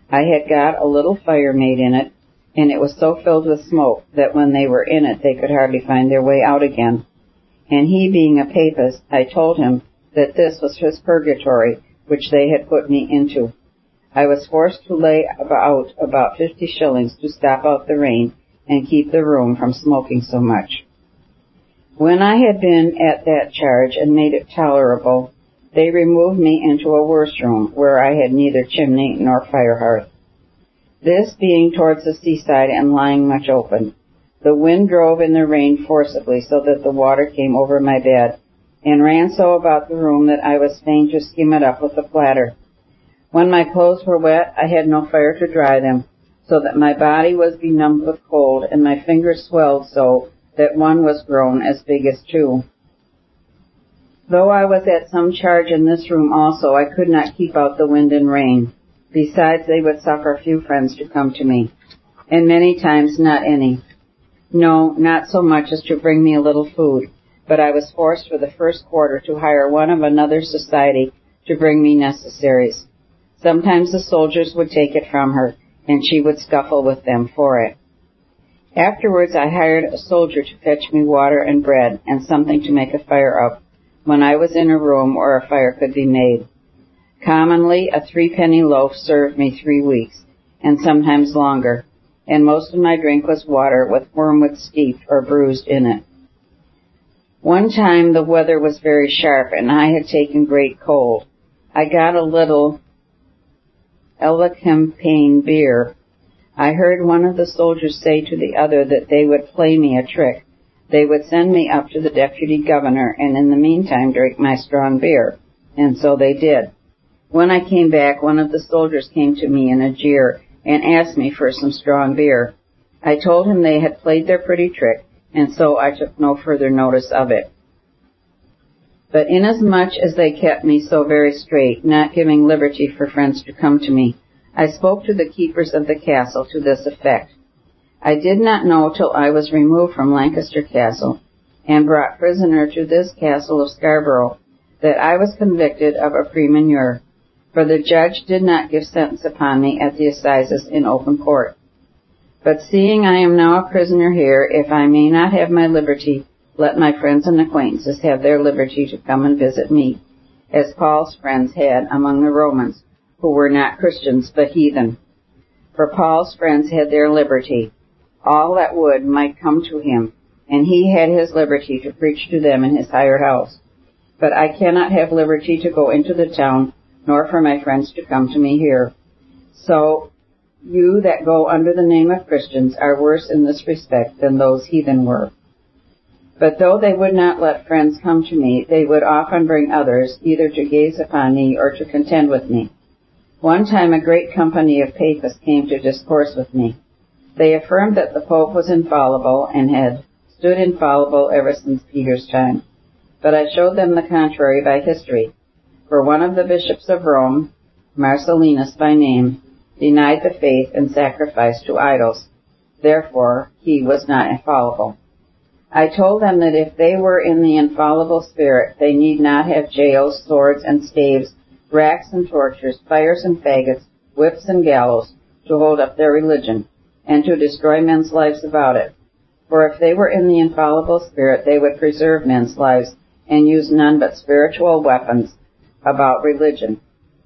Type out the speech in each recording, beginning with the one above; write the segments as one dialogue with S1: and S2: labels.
S1: I had got a little fire made in it, and it was so filled with smoke that when they were in it they could hardly find their way out again. And he, being a papist, I told him that this was his purgatory, which they had put me into. I was forced to lay out about 50 shillings to stop out the rain and keep the room from smoking so much. When I had been at that charge and made it tolerable, they removed me into a worse room, where I had neither chimney nor fire hearth. This being towards the seaside and lying much open, the wind drove in the rain forcibly so that the water came over my bed, and ran so about the room that I was fain to skim it up with a platter. When my clothes were wet, I had no fire to dry them, so that my body was benumbed with cold, and my fingers swelled so that one was grown as big as two. Though I was at some charge in this room also, I could not keep out the wind and rain. Besides, they would suffer few friends to come to me, and many times not any. No, not so much as to bring me a little food, but I was forced for the first quarter to hire one of another society to bring me necessaries. Sometimes the soldiers would take it from her, and she would scuffle with them for it. Afterwards I hired a soldier to fetch me water and bread, and something to make a fire of, when I was in a room where a fire could be made. Commonly, a 3-penny loaf served me 3 weeks, and sometimes longer, and most of my drink was water with wormwood steeped or bruised in it. One time the weather was very sharp, and I had taken great cold. I got a little Elecampane beer. I heard one of the soldiers say to the other that they would play me a trick. They would send me up to the deputy governor, and in the meantime drink my strong beer. And so they did. When I came back, one of the soldiers came to me in a jeer and asked me for some strong beer. I told him they had played their pretty trick, and so I took no further notice of it. But inasmuch as they kept me so very straight, not giving liberty for friends to come to me, I spoke to the keepers of the castle to this effect. I did not know till I was removed from Lancaster Castle and brought prisoner to this castle of Scarborough that I was convicted of a praemunire, for the judge did not give sentence upon me at the assizes in open court. But seeing I am now a prisoner here, if I may not have my liberty, let my friends and acquaintances have their liberty to come and visit me, as Paul's friends had among the Romans, who were not Christians but heathen. For Paul's friends had their liberty. All that would might come to him, and he had his liberty to preach to them in his hired house. But I cannot have liberty to go into the town, nor for my friends to come to me here. So you that go under the name of Christians are worse in this respect than those heathen were. But though they would not let friends come to me, they would often bring others, either to gaze upon me or to contend with me. One time a great company of papists came to discourse with me. They affirmed that the Pope was infallible and had stood infallible ever since Peter's time. But I showed them the contrary by history. For one of the bishops of Rome, Marcellinus by name, denied the faith and sacrificed to idols. Therefore, he was not infallible. I told them that if they were in the infallible spirit, they need not have jails, swords and staves, racks and tortures, fires and faggots, whips and gallows, to hold up their religion, and to destroy men's lives about it. For if they were in the infallible spirit, they would preserve men's lives, and use none but spiritual weapons about religion.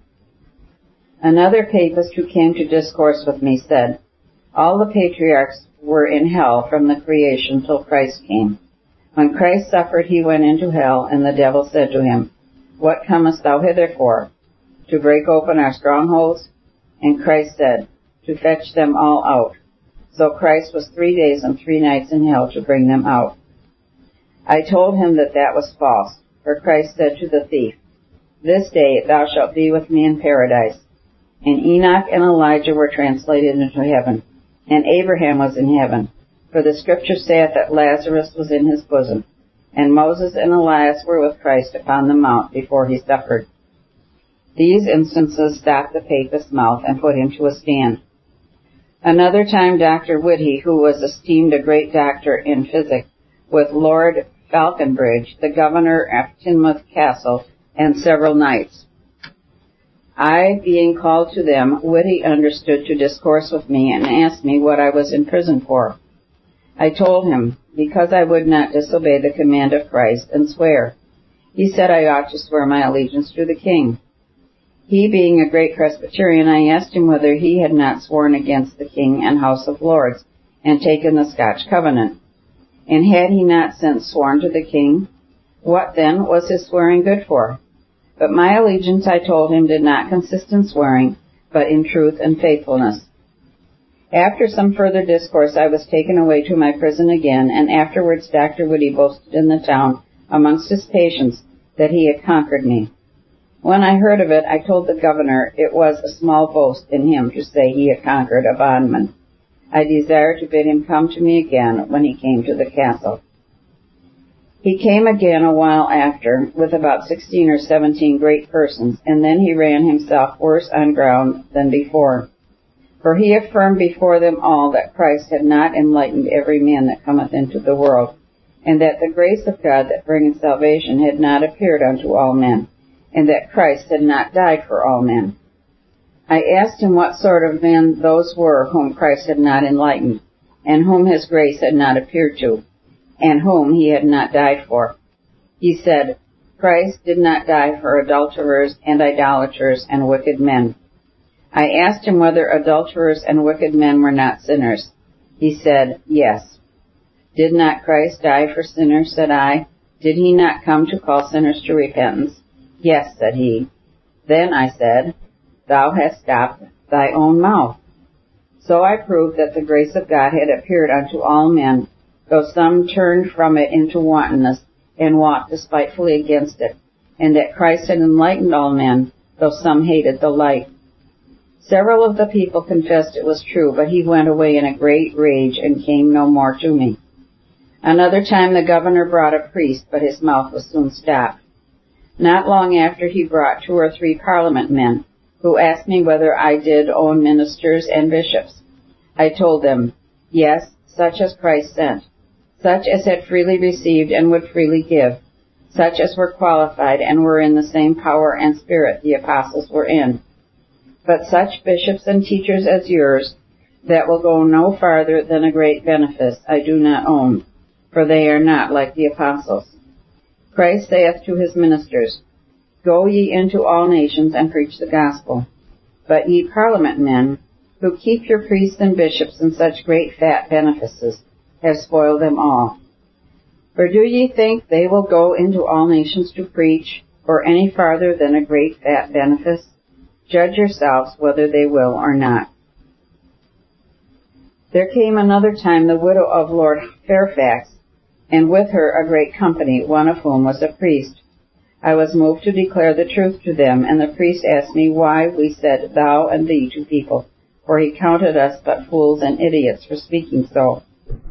S1: Another papist who came to discourse with me said, all the patriarchs were in hell from the creation till Christ came. When Christ suffered, he went into hell, and the devil said to him, what comest thou hither for? To break open our strongholds? And Christ said, to fetch them all out. So Christ was 3 days and 3 nights in hell to bring them out. I told him that that was false, for Christ said to the thief, this day thou shalt be with me in paradise. And Enoch and Elijah were translated into heaven, and Abraham was in heaven, for the Scripture saith that Lazarus was in his bosom, and Moses and Elias were with Christ upon the mount before he suffered. These instances stopped the papist's mouth and put him to a stand. Another time Dr. Whitty, who was esteemed a great doctor in physic, with Lord Falconbridge, the governor of Teignmouth Castle, and several knights. I, being called to them, witty understood to discourse with me, and asked me what I was in prison for. I told him, because I would not disobey the command of Christ and swear. He said I ought to swear my allegiance to the king. He, being a great Presbyterian, I asked him whether he had not sworn against the king and House of Lords, and taken the Scotch covenant. And had he not since sworn to the king? What, then, was his swearing good for? But my allegiance, I told him, did not consist in swearing, but in truth and faithfulness. After some further discourse, I was taken away to my prison again, and afterwards Dr. Whitty boasted in the town amongst his patients that he had conquered me. When I heard of it, I told the governor it was a small boast in him to say he had conquered a bondman. I desired to bid him come to me again when he came to the castle. He came again a while after, with about 16 or 17 great persons, and then he ran himself worse on ground than before. For he affirmed before them all that Christ had not enlightened every man that cometh into the world, and that the grace of God that bringeth salvation had not appeared unto all men, and that Christ had not died for all men. I asked him what sort of men those were whom Christ had not enlightened, and whom his grace had not appeared to, and whom he had not died for. He said, Christ did not die for adulterers and idolaters and wicked men. I asked him whether adulterers and wicked men were not sinners. He said, Yes. Did not Christ die for sinners, said I. Did he not come to call sinners to repentance? Yes, said he. Then I said, Thou hast stopped thy own mouth. So I proved that the grace of God had appeared unto all men, though some turned from it into wantonness and walked despitefully against it, and that Christ had enlightened all men, though some hated the light. Several of the people confessed it was true, but he went away in a great rage and came no more to me. Another time the governor brought a priest, but his mouth was soon stopped. Not long after he brought 2 or 3 parliament men, who asked me whether I did own ministers and bishops. I told them, Yes, such as Christ sent, such as had freely received and would freely give, such as were qualified and were in the same power and spirit the apostles were in. But such bishops and teachers as yours, that will go no farther than a great benefice, I do not own, for they are not like the apostles. Christ saith to his ministers, Go ye into all nations and preach the gospel. But ye parliament men, who keep your priests and bishops in such great fat benefices, have spoiled them all. For do ye think they will go into all nations to preach, or any farther than a great fat benefice? Judge yourselves whether they will or not. There came another time the widow of Lord Fairfax, and with her a great company, one of whom was a priest. I was moved to declare the truth to them, and the priest asked me why we said thou and thee to people, for he counted us but fools and idiots for speaking so.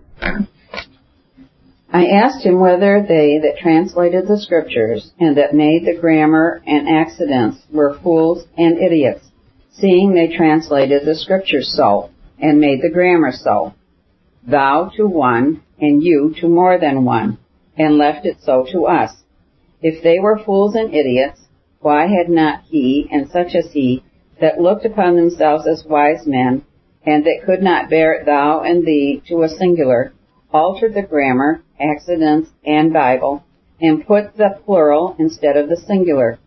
S1: I asked him whether they that translated the Scriptures and that made the grammar and accidents were fools and idiots, seeing they translated the Scriptures so, and made the grammar so. Thou to one, and you to more than one, and left it so to us. If they were fools and idiots, why had not he, and such as he, that looked upon themselves as wise men, and that could not bear thou and thee to a singular, altered the grammar, accidents, and Bible, and put the plural instead of the singular?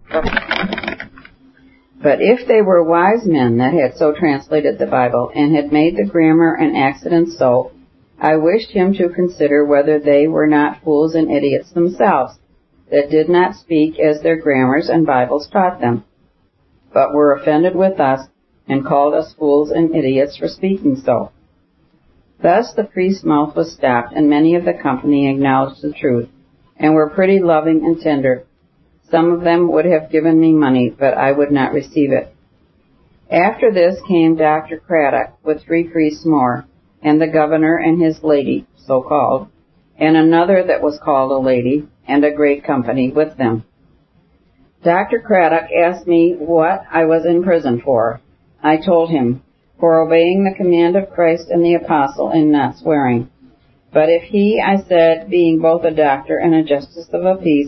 S1: But if they were wise men that had so translated the Bible, and had made the grammar and accidents so, I wished him to consider whether they were not fools and idiots themselves, that did not speak as their grammars and Bibles taught them, but were offended with us, and called us fools and idiots for speaking so. Thus the priest's mouth was stopped, and many of the company acknowledged the truth, and were pretty loving and tender. Some of them would have given me money, but I would not receive it. After this came Dr. Craddock with 3 priests more, and the governor and his lady, so called, and another that was called a lady, and a great company with them. Dr. Craddock asked me what I was in prison for. I told him, for obeying the command of Christ and the apostle in not swearing. But if he, I said, being both a doctor and a justice of a peace,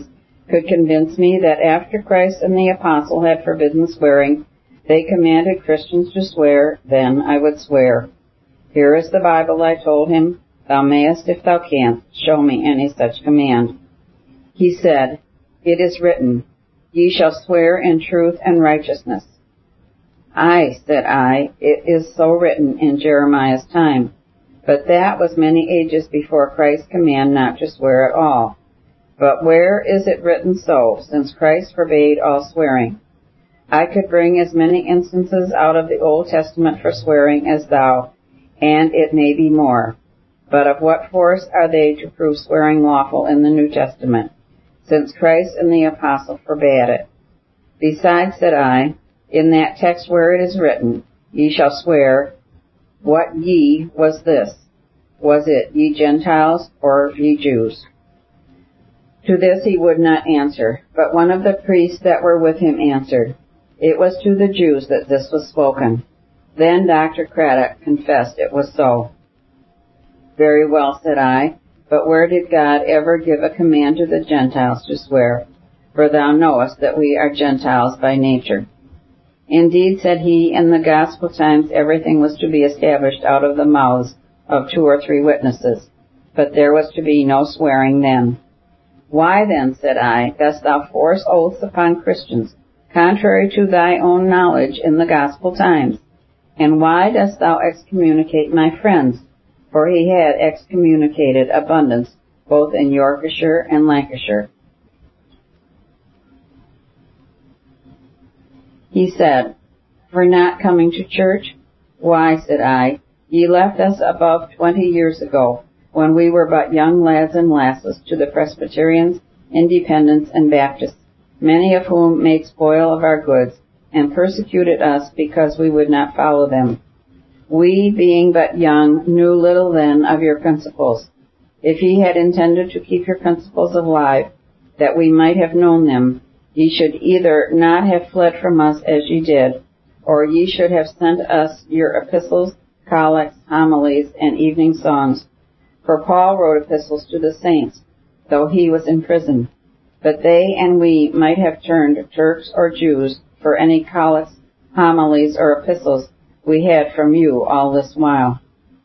S1: could convince me that after Christ and the apostle had forbidden swearing, they commanded Christians to swear, then I would swear. Here is the Bible, I told him. Thou mayest, if thou canst, show me any such command. He said, It is written, Ye shall swear in truth and righteousness. Aye, said I, it is so written in Jeremiah's time. But that was many ages before Christ's command not to swear at all. But where is it written so, since Christ forbade all swearing? I could bring as many instances out of the Old Testament for swearing as thou, and it may be more. But of what force are they to prove swearing lawful in the New Testament, since Christ and the apostle forbade it? Besides, said I, in that text where it is written, Ye shall swear, what ye was this? Was it ye Gentiles or ye Jews? To this he would not answer, but one of the priests that were with him answered, It was to the Jews that this was spoken. Then Dr. Craddock confessed it was so. Very well, said I, but where did God ever give a command to the Gentiles to swear? For thou knowest that we are Gentiles by nature. Indeed, said he, in the gospel times everything was to be established out of the mouths of 2 or 3 witnesses, but there was to be no swearing then. Why then, said I, dost thou force oaths upon Christians, contrary to thy own knowledge in the gospel times? And why dost thou excommunicate my friends? For he had excommunicated abundance, both in Yorkshire and Lancashire. He said, For not coming to church? Why, said I, ye left us above 20 years ago, when we were but young lads and lasses, to the Presbyterians, Independents, and Baptists, many of whom made spoil of our goods, and persecuted us because we would not follow them. We, being but young, knew little then of your principles. If ye had intended to keep your principles alive, that we might have known them, ye should either not have fled from us as ye did, or ye should have sent us your epistles, collects, homilies, and evening songs. For Paul wrote epistles to the saints, though he was in prison. But they and we might have turned Turks or Jews for any collects, homilies, or epistles we had from you all this while.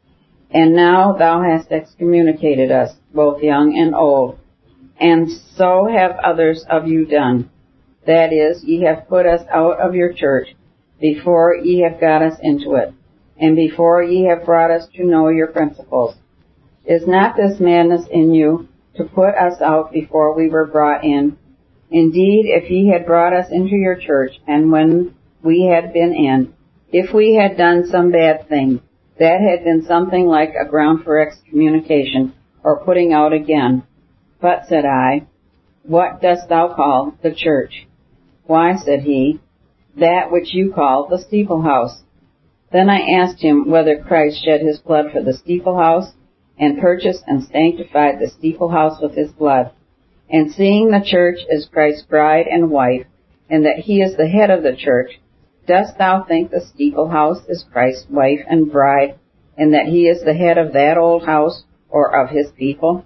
S1: And now thou hast excommunicated us, both young and old, and so have others of you done. That is, ye have put us out of your church, before ye have got us into it, and before ye have brought us to know your principles. Is not this madness in you, to put us out before we were brought in? Indeed, if ye had brought us into your church, and when we had been in, if we had done some bad thing, that had been something like a ground for excommunication, or putting out again. But, said I, what dost thou call the church? Why, said he, that which you call the steeple house. Then I asked him whether Christ shed his blood for the steeple house, and purchased and sanctified the steeple house with his blood. And seeing the church is Christ's bride and wife, and that he is the head of the church, dost thou think the steeple house is Christ's wife and bride, and that he is the head of that old house, or of his people?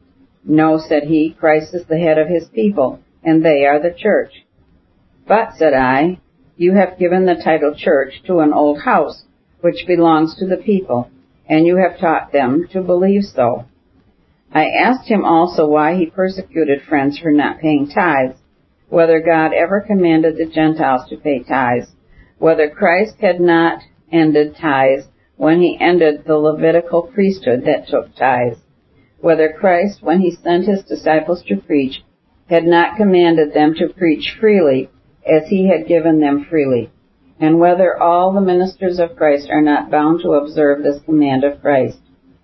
S1: No, said he, Christ is the head of his people, and they are the church. But, said I, you have given the title church to an old house, which belongs to the people, and you have taught them to believe so. I asked him also why he persecuted friends for not paying tithes, whether God ever commanded the Gentiles to pay tithes, whether Christ had not ended tithes when he ended the Levitical priesthood that took tithes, whether Christ, when he sent his disciples to preach, had not commanded them to preach freely as he had given them freely, and whether all the ministers of Christ are not bound to observe this command of Christ.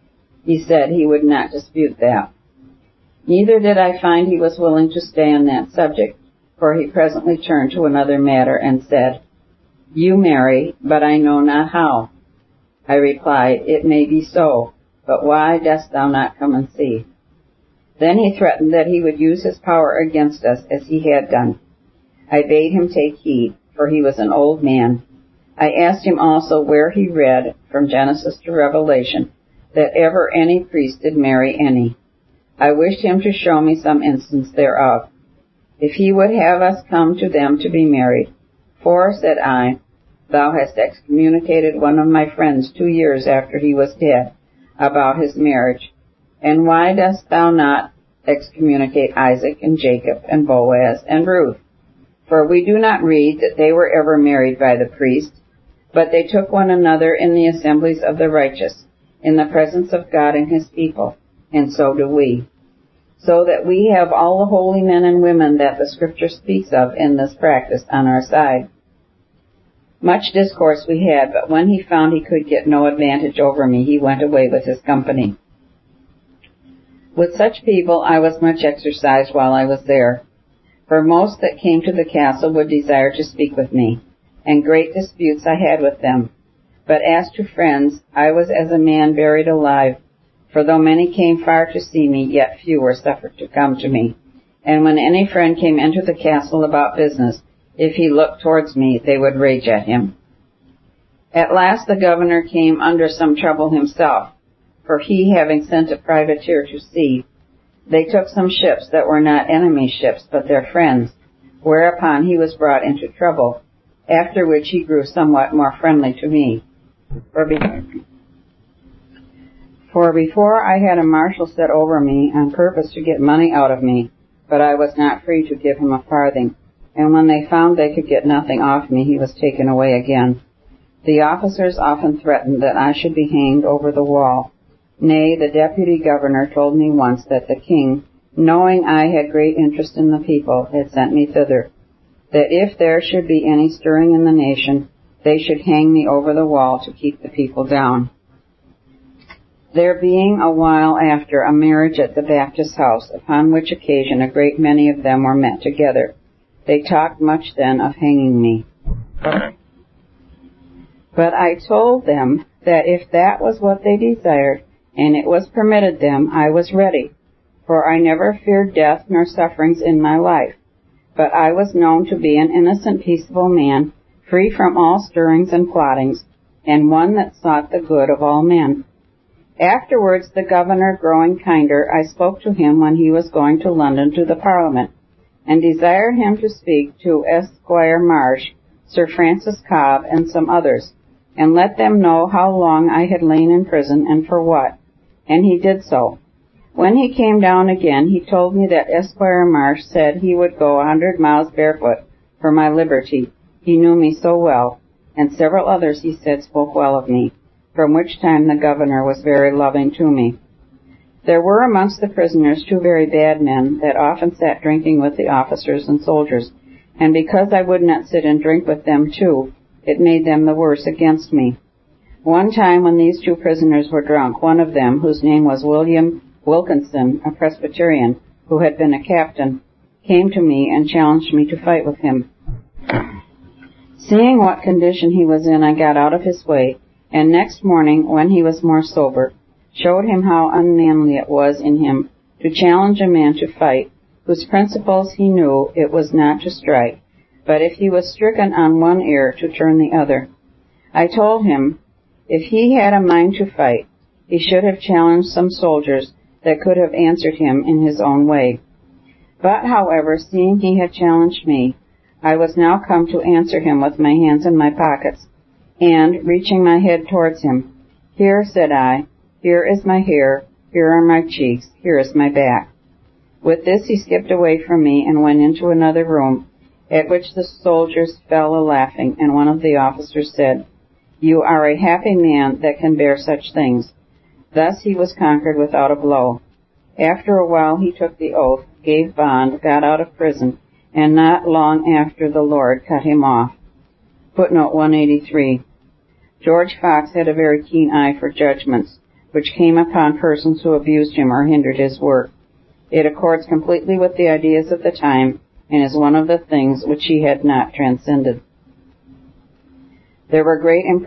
S1: He said he would not dispute that. Neither did I find he was willing to stay on that subject, for he presently turned to another matter and said, You marry, but I know not how. I replied, It may be so, but why dost thou not come and see? Then he threatened that he would use his power against us as he had done. I bade him take heed, for he was an old man. I asked him also where he read, from Genesis to Revelation, that ever any priest did marry any. I wished him to show me some instance thereof. if he would have us come to them to be married. For, said I, thou hast excommunicated one of my friends 2 years after he was dead about his marriage. And why dost thou not excommunicate Isaac and Jacob and Boaz and Ruth? For we do not read that they were ever married by the priest, but they took one another in the assemblies of the righteous, in the presence of God and his people, and so do we. So that we have all the holy men and women that the Scripture speaks of in this practice on our side. Much discourse we had, but when he found he could get no advantage over me, he went away with his company. With such people I was much exercised while I was there, for most that came to the castle would desire to speak with me, and great disputes I had with them. But as to friends, I was as a man buried alive, for though many came far to see me, yet few were suffered to come to me. And when any friend came into the castle about business, if he looked towards me, they would rage at him. At last the governor came under some trouble himself, for he having sent a privateer to sea, they took some ships that were not enemy ships, but their friends, whereupon he was brought into trouble, after which he grew somewhat more friendly to me. For before I had a marshal set over me on purpose to get money out of me, but I was not free to give him a farthing, and when they found they could get nothing off me, he was taken away again. The officers often threatened that I should be hanged over the wall. Nay, the deputy governor told me once that the king, knowing I had great interest in the people, had sent me thither, that if there should be any stirring in the nation, they should hang me over the wall to keep the people down. There being a while after a marriage at the Baptist house, upon which occasion a great many of them were met together, they talked much then of hanging me. But I told them that if that was what they desired, and it was permitted them, I was ready, for I never feared death nor sufferings in my life. But I was known to be an innocent, peaceable man, free from all stirrings and plottings, and one that sought the good of all men. Afterwards, the governor growing kinder, I spoke to him when he was going to London to the Parliament, and desired him to speak to Esquire Marsh, Sir Francis Cobb, and some others, and let them know how long I had lain in prison and for what. And he did so. When he came down again, he told me that Esquire Marsh said he would go 100 miles barefoot for my liberty. He knew me so well, and several others, he said, spoke well of me, from which time the governor was very loving to me. There were amongst the prisoners 2 very bad men that often sat drinking with the officers and soldiers, and because I would not sit and drink with them too, it made them the worse against me. One time when these 2 prisoners were drunk, one of them, whose name was William Wilkinson, a Presbyterian, who had been a captain, came to me and challenged me to fight with him. Seeing what condition he was in, I got out of his way, and next morning, when he was more sober, showed him how unmanly it was in him to challenge a man to fight, whose principles he knew it was not to strike, but if he was stricken on one ear, to turn the other. I told him, if he had a mind to fight, he should have challenged some soldiers that could have answered him in his own way. But, however, seeing he had challenged me, I was now come to answer him with my hands in my pockets, and, reaching my head towards him, here, said I, here is my hair, here are my cheeks, here is my back. With this he skipped away from me and went into another room, at which the soldiers fell a-laughing, and one of the officers said, You are a happy man that can bear such things. Thus he was conquered without a blow. After a while he took the oath, gave bond, got out of prison, and not long after the Lord cut him off. Footnote 183. George Fox had a very keen eye for judgments, which came upon persons who abused him or hindered his work. It accords completely with the ideas of the time, and is one of the things which he had not transcended. There were great